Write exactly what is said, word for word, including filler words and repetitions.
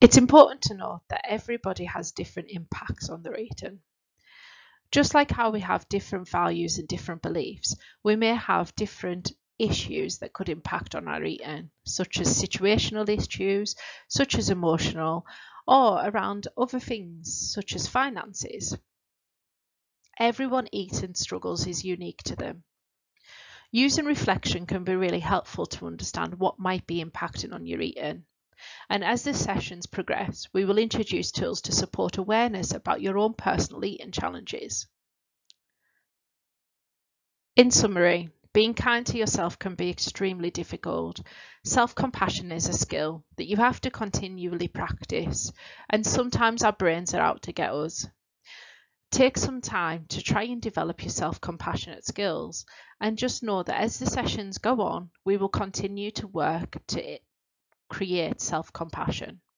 It's important to note that everybody has different impacts on their eating. Just like how we have different values and different beliefs, we may have different issues that could impact on our eating, such as situational issues, such as emotional, or around other things such as finances. Everyone eating struggles is unique to them. Using reflection can be really helpful to understand what might be impacting on your eating. And as the sessions progress, we will introduce tools to support awareness about your own personal eating challenges. In summary, being kind to yourself can be extremely difficult. Self-compassion is a skill that you have to continually practice, and sometimes our brains are out to get us. Take some time to try and develop your self-compassionate skills, and just know that as the sessions go on, we will continue to work to create self-compassion.